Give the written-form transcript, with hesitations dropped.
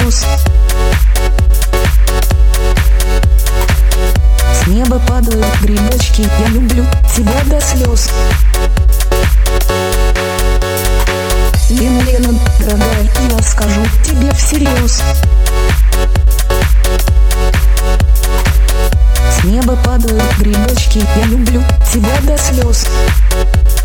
слез. С неба падают грибочки, я люблю тебя до слез. Лена, Лена, дорогая, я скажу тебе всерьез. С неба падают грибочки, я люблю тебя до слез.